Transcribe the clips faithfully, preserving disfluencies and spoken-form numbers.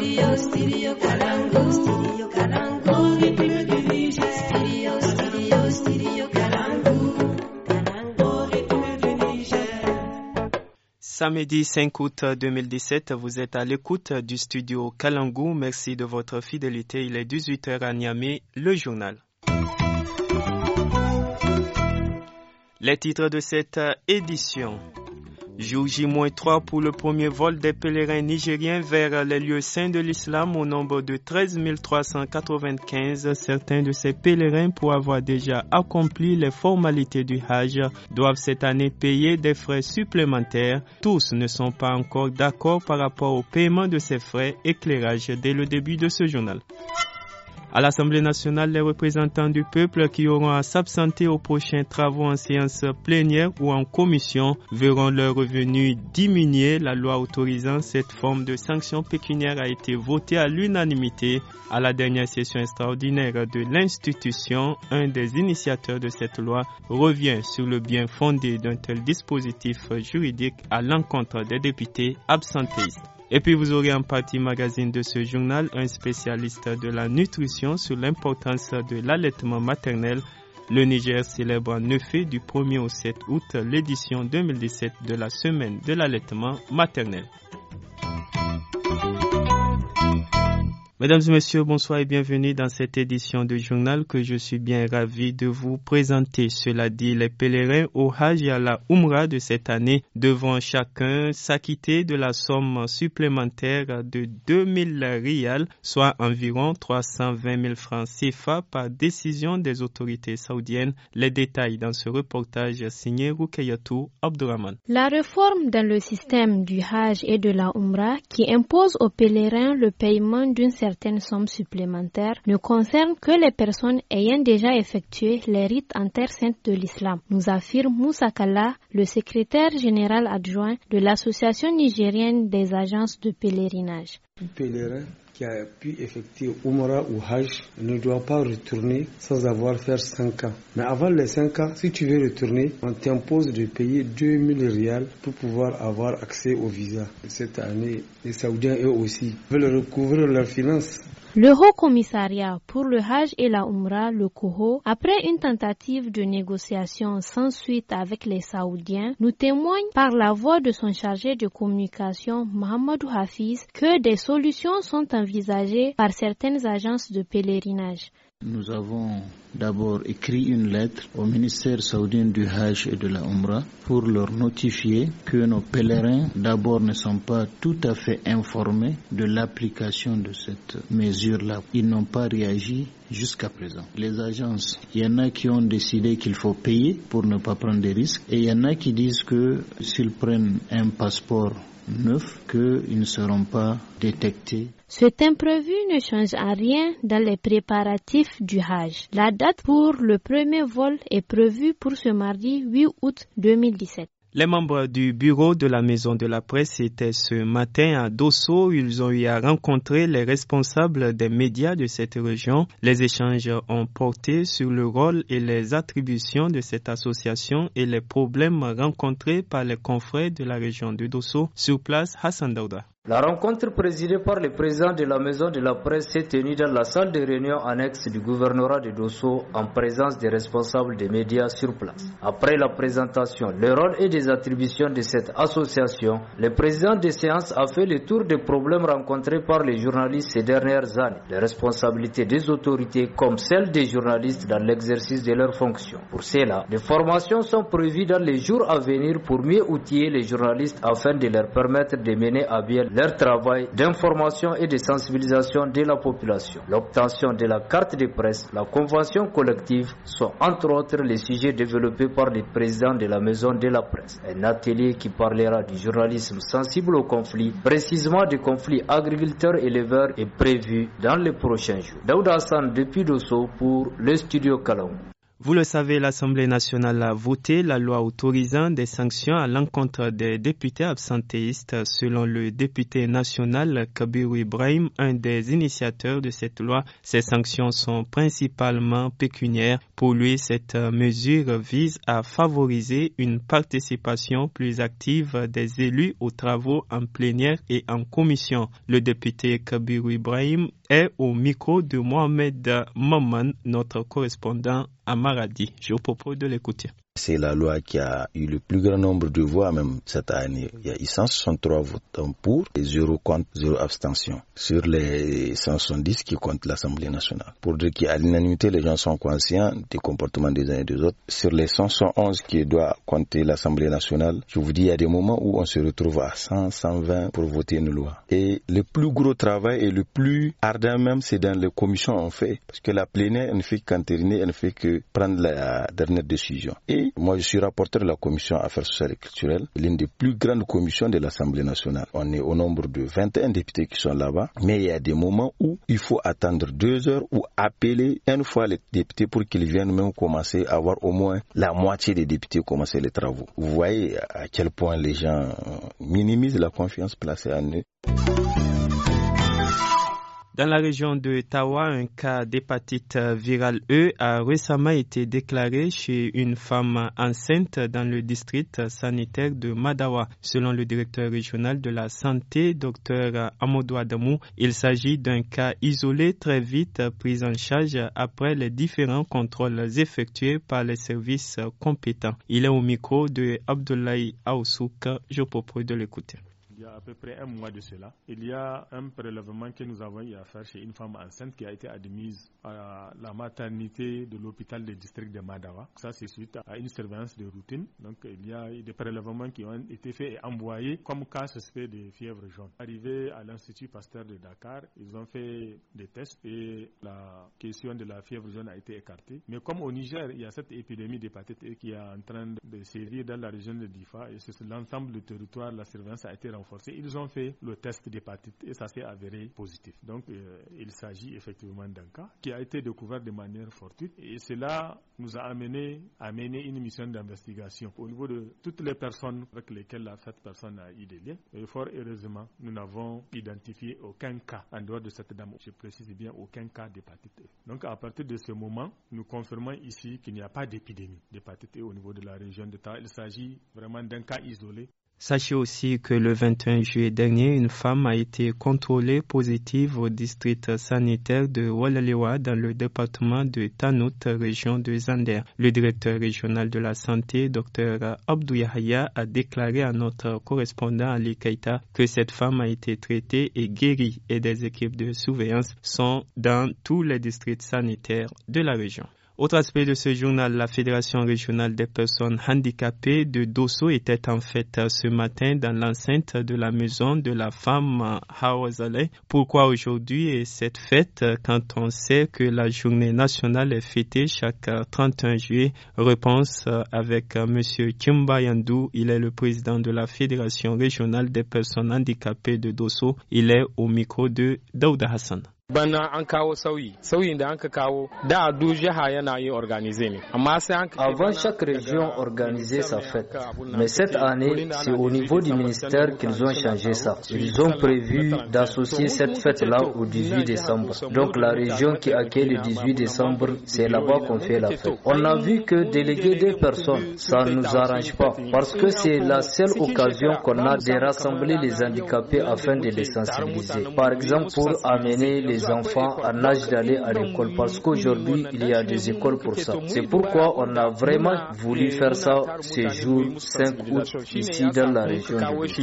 Studio, studio Kalangu. Studio Kalangu. Rythme du Niger. Studio, studio, studio Kalangu. Kalangu. Rythme du Niger. Samedi cinq août deux mille dix-sept, vous êtes à l'écoute du studio Kalangu. Merci de votre fidélité. Il est dix-huit heures à Niamey, le journal. Les titres de cette édition. Jour J trois pour le premier vol des pèlerins nigériens vers les lieux saints de l'islam au nombre de treize mille trois cent quatre-vingt-quinze. Certains de ces pèlerins, pour avoir déjà accompli les formalités du Hajj, doivent cette année payer des frais supplémentaires. Tous ne sont pas encore d'accord par rapport au paiement de ces frais. Éclairage dès le début de ce journal. À l'Assemblée nationale, les représentants du peuple qui auront à s'absenter aux prochains travaux en séance plénière ou en commission verront leurs revenus diminuer. La loi autorisant cette forme de sanction pécuniaire a été votée à l'unanimité à la dernière session extraordinaire de l'institution. Un des initiateurs de cette loi revient sur le bien fondé d'un tel dispositif juridique à l'encontre des députés absentéistes. Et puis vous aurez en partie magazine de ce journal un spécialiste de la nutrition sur l'importance de l'allaitement maternel. Le Niger célèbre en effet du premier au sept août l'édition deux mille dix-sept de la semaine de l'allaitement maternel. Mesdames et messieurs, bonsoir et bienvenue dans cette édition de journal que je suis bien ravi de vous présenter. Cela dit, les pèlerins au Hajj et à la Umrah de cette année devront chacun s'acquitter de la somme supplémentaire de deux mille riyals, soit environ trois cent vingt mille francs C F A par décision des autorités saoudiennes. Les détails dans ce reportage signé Rukayatou Abdurrahman. La réforme dans le système du Hajj et de la Umrah qui impose aux pèlerins le paiement d'une certaines sommes supplémentaires ne concerne que les personnes ayant déjà effectué les rites en terre sainte de l'islam, nous affirme Moussa Kalla, le secrétaire général adjoint de l'Association nigérienne des agences de pèlerinage. Tout pèlerin qui a pu effectuer Umrah ou Hajj ne doit pas retourner sans avoir fait cinq ans. Mais avant les cinq ans, si tu veux retourner, on t'impose de payer deux mille riyals pour pouvoir avoir accès au visa. Cette année, les Saoudiens eux aussi veulent recouvrir leurs finances. Le Haut Commissariat pour le Hajj et la Umrah, le C O H O, après une tentative de négociation sans suite avec les Saoudiens, nous témoigne par la voix de son chargé de communication, Mohamedou Hafiz, que des solutions sont envisagées par certaines agences de pèlerinage. Nous avons d'abord écrit une lettre au ministère saoudien du Hajj et de la Umrah pour leur notifier que nos pèlerins d'abord ne sont pas tout à fait informés de l'application de cette mesure-là. Ils n'ont pas réagi jusqu'à présent. Les agences, il y en a qui ont décidé qu'il faut payer pour ne pas prendre des risques et il y en a qui disent que s'ils prennent un passeport neuf, qu'ils ne seront pas détectés. Cet imprévu ne change à rien dans les préparatifs du Hajj. La date pour le premier vol est prévue pour ce mardi huit août deux mille dix-sept. Les membres du bureau de la Maison de la Presse étaient ce matin à Dosso. Ils ont eu à rencontrer les responsables des médias de cette région. Les échanges ont porté sur le rôle et les attributions de cette association et les problèmes rencontrés par les confrères de la région de Dosso. Sur place, Hassan Daouda. La rencontre présidée par le président de la Maison de la Presse s'est tenue dans la salle de réunion annexe du gouvernorat de Dosso en présence des responsables des médias sur place. Après la présentation, le rôle et des attributions de cette association, le président des séances a fait le tour des problèmes rencontrés par les journalistes ces dernières années, les responsabilités des autorités comme celles des journalistes dans l'exercice de leurs fonctions. Pour cela, des formations sont prévues dans les jours à venir pour mieux outiller les journalistes afin de leur permettre de mener à bien leur travail d'information et de sensibilisation de la population. L'obtention de la carte de presse, la convention collective sont entre autres les sujets développés par le président de la Maison de la Presse. Un atelier qui parlera du journalisme sensible au conflit, précisément des conflits agriculteurs-éleveurs, est prévu dans les prochains jours. Daouda Hassan depuis Dosso pour le studio Kalangu. Vous le savez, l'Assemblée nationale a voté la loi autorisant des sanctions à l'encontre des députés absentéistes. Selon le député national Kabiru Ibrahim, un des initiateurs de cette loi, ces sanctions sont principalement pécuniaires. Pour lui, cette mesure vise à favoriser une participation plus active des élus aux travaux en plénière et en commission. Le député Kabiru Ibrahim est au micro de Mohamed Maman, notre correspondant à Maradi. Je vous propose de l'écouter. C'est la loi qui a eu le plus grand nombre de voix, même cette année. Il y a eu cent soixante-trois votants pour et zéro contre, zéro abstention. Sur les cent soixante-dix qui comptent l'Assemblée nationale. Pour dire qu'à l'unanimité, les gens sont conscients des comportements des uns et des autres. Sur les cent soixante et onze qui doit compter l'Assemblée nationale, je vous dis, il y a des moments où on se retrouve à cent, cent vingt pour voter une loi. Et le plus gros travail et le plus ardent même, c'est dans les commissions on fait. Parce que la plénière, elle ne fait qu'entériner, elle ne fait que prendre la dernière décision. Et moi, je suis rapporteur de la commission affaires sociales et culturelles, l'une des plus grandes commissions de l'Assemblée nationale. On est au nombre de vingt et un députés qui sont là-bas, mais il y a des moments où il faut attendre deux heures ou appeler une fois les députés pour qu'ils viennent même commencer à avoir au moins la moitié des députés commencer les travaux. Vous voyez à quel point les gens minimisent la confiance placée en eux. Dans la région de Tawa, un cas d'hépatite virale E a récemment été déclaré chez une femme enceinte dans le district sanitaire de Madawa. Selon le directeur régional de la santé, Dr Amadou Adamou, il s'agit d'un cas isolé très vite pris en charge après les différents contrôles effectués par les services compétents. Il est au micro de Abdoulaye Aoussouk. Je propose de l'écouter. Il y a à peu près un mois de cela, il y a un prélèvement que nous avons eu à faire chez une femme enceinte qui a été admise à la maternité de l'hôpital du district de Madawa. Ça, c'est suite à une surveillance de routine. Donc, il y a eu des prélèvements qui ont été faits et envoyés comme cas suspect de fièvre jaune. Arrivé à l'Institut Pasteur de Dakar, ils ont fait des tests et la question de la fièvre jaune a été écartée. Mais comme au Niger, il y a cette épidémie d'hépatite E qui est en train de sévir dans la région de Difa et sur l'ensemble du territoire, la surveillance a été renforcée. Ils ont fait le test d'hépatite et ça s'est avéré positif. Donc, euh, il s'agit effectivement d'un cas qui a été découvert de manière fortuite et cela nous a amené à mener une mission d'investigation au niveau de toutes les personnes avec lesquelles cette personne a eu des liens. Et fort heureusement, nous n'avons identifié aucun cas en dehors de cette dame. Je précise bien aucun cas d'hépatite E. Donc, à partir de ce moment, nous confirmons ici qu'il n'y a pas d'épidémie d'hépatite E au niveau de la région de Tawa. Il s'agit vraiment d'un cas isolé. Sachez aussi que le vingt et un juillet dernier, une femme a été contrôlée positive au district sanitaire de Walalewa dans le département de Tanout, région de Zander. Le directeur régional de la santé, Dr Abdou Yahya, a déclaré à notre correspondant Ali Keita que cette femme a été traitée et guérie et des équipes de surveillance sont dans tous les districts sanitaires de la région. Autre aspect de ce journal, la Fédération régionale des personnes handicapées de Dosso était en fête ce matin dans l'enceinte de la maison de la femme Hawazale. Pourquoi aujourd'hui est cette fête quand on sait que la journée nationale est fêtée chaque trente et un juillet? Réponse avec M. Kimba Yandou. Il est le président de la Fédération régionale des personnes handicapées de Dosso. Il est au micro de Daouda Hassan. Bana an kawo sauyi sauyin da an ka kawo da du jiha yana yi organiser ne amma sai an Avant, chaque région organisait sa fête, mais cette année c'est au niveau du ministère qu'ils ont changé ça. Ils ont prévu d'associer cette fête-là au dix-huit décembre. Donc la région qui accueille le dix-huit décembre, c'est là-bas qu'on fait la fête. On a vu que déléguer des personnes, ça ne nous arrange pas parce que c'est la seule occasion qu'on a de rassembler les handicapés afin de les sensibiliser. Par exemple, pour amener les les enfants en âge d'aller à l'école parce qu'aujourd'hui il y a des écoles pour ça. C'est pourquoi on a vraiment voulu faire ça ce jour cinq août ici dans la région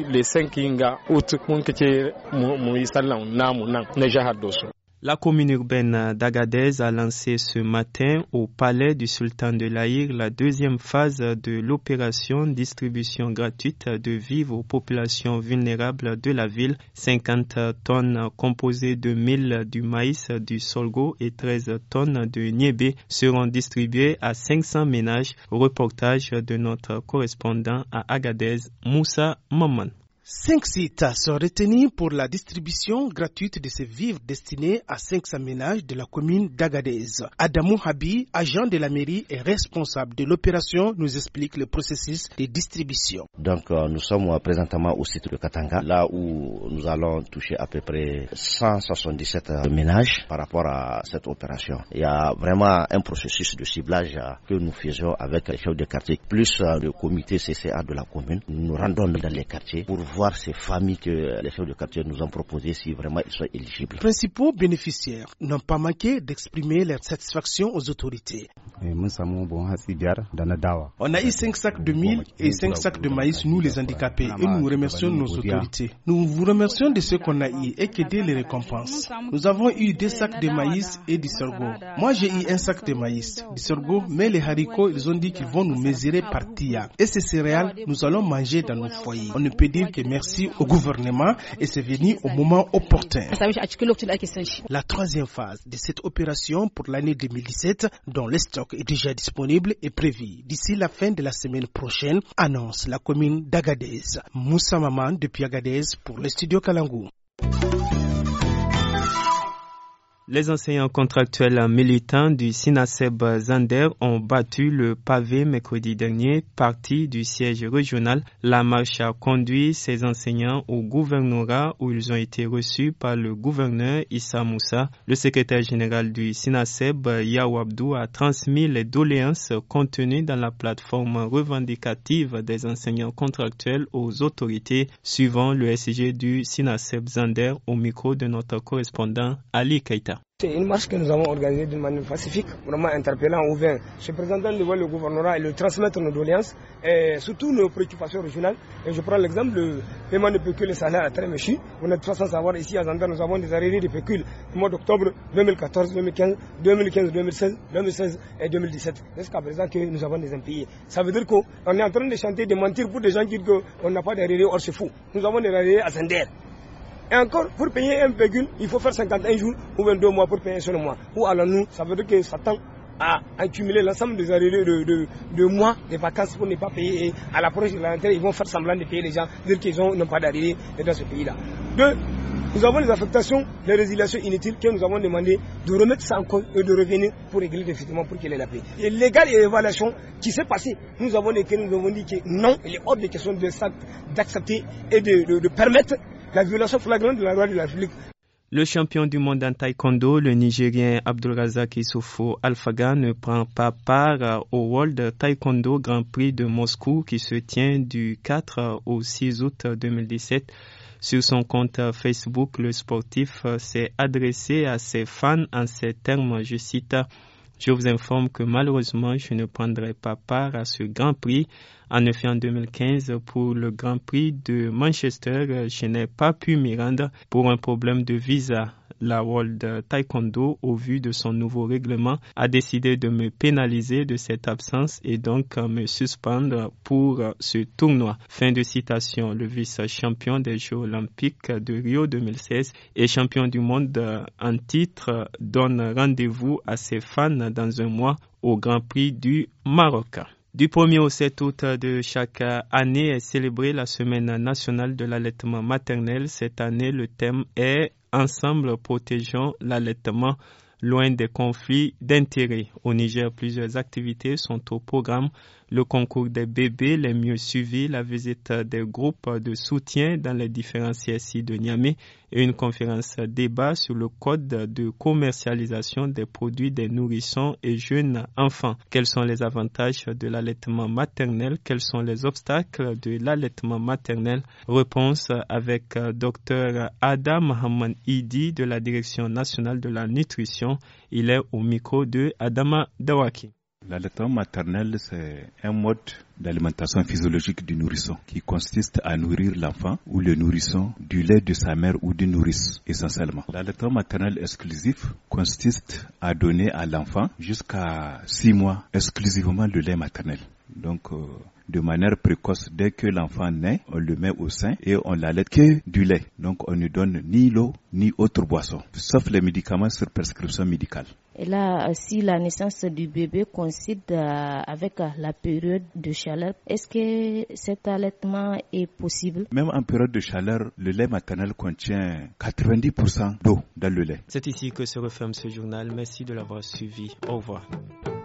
de La commune urbaine d'Agadez a lancé ce matin au palais du sultan de l'Aïr la deuxième phase de l'opération distribution gratuite de vivres aux populations vulnérables de la ville. cinquante tonnes composées de mille du maïs, du sorgho et treize tonnes de niébé seront distribuées à cinq cents ménages. Reportage de notre correspondant à Agadez, Moussa Maman. Cinq sites sont retenus pour la distribution gratuite de ces vivres destinés à cinq cents ménages de la commune d'Agadez. Adamou Habi, agent de la mairie et responsable de l'opération, nous explique le processus de distribution. Donc euh, nous sommes présentement au site de Katanga, là où nous allons toucher à peu près cent soixante-dix-sept ménages par rapport à cette opération. Il y a vraiment un processus de ciblage euh, que nous faisons avec les chefs de quartier, plus euh, le comité C C A de la commune. Nous nous rendons dans les quartiers pour voir ces familles que les chefs de quartier nous ont proposées si vraiment ils sont éligibles. Les principaux bénéficiaires n'ont pas manqué d'exprimer leur satisfaction aux autorités. On a eu cinq sacs de mil et cinq sacs de maïs, nous les handicapés, et nous remercions nos autorités. Nous vous remercions de ce qu'on a eu et que des les récompenses. Nous avons eu deux sacs de maïs et du sorgho. Moi j'ai eu un sac de maïs, du sorgho, mais les haricots, ils ont dit qu'ils vont nous mesurer par tia. Et ces céréales, nous allons manger dans nos foyers. On ne peut dire que merci au gouvernement et c'est venu au moment opportun. La troisième phase de cette opération pour l'année deux mille dix-sept, dont le stock est déjà disponible, est prévu d'ici la fin de la semaine prochaine, annonce la commune d'Agadez. Moussa Maman depuis Agadez pour le studio Kalangou. Les enseignants contractuels militants du SINASEB Zander ont battu le pavé mercredi dernier, parti du siège régional. La marche a conduit ces enseignants au gouvernorat où ils ont été reçus par le gouverneur Issa Moussa. Le secrétaire général du SINASEB, Yaw Abdou, a transmis les doléances contenues dans la plateforme revendicative des enseignants contractuels aux autorités, suivant le S G du SINASEB Zander au micro de notre correspondant Ali Keita. C'est une marche que nous avons organisée d'une manière pacifique, vraiment interpellant au vin, se présentant devant le gouvernorat et le transmettre nos doléances, et surtout nos préoccupations régionales. Et je prends l'exemple du paiement de pécule et salaire à très méchu. Vous n'êtes pas sans savoir, ici à Zander, nous avons des arriérés de pécule du mois d'octobre deux mille quatorze, deux mille quinze, deux mille quinze, deux mille seize, deux mille seize et deux mille dix-sept. Jusqu'à présent que nous avons des impayés. Ça veut dire qu'on est en train de chanter, de mentir pour des gens qui disent qu'on n'a pas d'arriérés, or c'est fou. Nous avons des arriérés à Zander. Et encore, pour payer un pécule, il faut faire cinquante et un jours ou vingt-deux mois pour payer un seul mois. Où allons-nous? Ça veut dire que ça tend à accumuler l'ensemble des arriérés de, de, de mois de vacances pour ne pas payer. Et à l'approche de la rentrée, ils vont faire semblant de payer les gens, dire qu'ils n'ont pas d'arriérés dans ce pays-là. Deux, nous avons les affectations, les résiliations inutiles que nous avons demandé de remettre ça en cause et de revenir pour régler définitivement pour qu'il ait la paix. Et légal et évaluation qui s'est passé, nous avons écrit, nous avons dit que non, il est hors de question d'accepter et de, de, de permettre la violation flagrante de la loi de la République. Le champion du monde en taekwondo, le Nigérien Abdulrazak Issoufou Alphaga, ne prend pas part au World Taekwondo Grand Prix de Moscou qui se tient du quatre au six août deux mille dix-sept. Sur son compte Facebook, le sportif s'est adressé à ses fans en ces termes, je cite: « Je vous informe que malheureusement, je ne prendrai pas part à ce Grand Prix. En effet, en deux mille quinze, pour le Grand Prix de Manchester, je n'ai pas pu m'y rendre pour un problème de visa. La World Taekwondo, au vu de son nouveau règlement, a décidé de me pénaliser de cette absence et donc me suspendre pour ce tournoi. » Fin de citation. Le vice-champion des Jeux Olympiques de Rio deux mille seize et champion du monde en titre donne rendez-vous à ses fans dans un mois au Grand Prix du Maroc. Du premier au sept août de chaque année est célébrée la semaine nationale de l'allaitement maternel. Cette année, le thème est « Ensemble, protégeons l'allaitement ». Loin des conflits d'intérêts. Au Niger, plusieurs activités sont au programme. Le concours des bébés les mieux suivis, la visite des groupes de soutien dans les différents C S I de Niamey et une conférence débat sur le code de commercialisation des produits des nourrissons et jeunes enfants. Quels sont les avantages de l'allaitement maternel? Quels sont les obstacles de l'allaitement maternel? Réponse avec Dr Adam Mohamed Idi de la Direction nationale de la nutrition. Il est au micro de Adama Dawaki. L'allaitement maternel, c'est un mode d'alimentation physiologique du nourrisson qui consiste à nourrir l'enfant ou le nourrisson du lait de sa mère ou du nourrice essentiellement. L'allaitement maternel exclusif consiste à donner à l'enfant jusqu'à six mois exclusivement le lait maternel. Donc, euh, de manière précoce, dès que l'enfant naît, on le met au sein et on l'allaite que du lait. Donc, on ne donne ni l'eau ni autre boisson, sauf les médicaments sur prescription médicale. Et là, si la naissance du bébé coïncide avec la période de chaleur, est-ce que cet allaitement est possible? Même en période de chaleur, le lait maternel contient quatre-vingt-dix pour cent d'eau dans le lait. C'est ici que se referme ce journal. Merci de l'avoir suivi. Au revoir.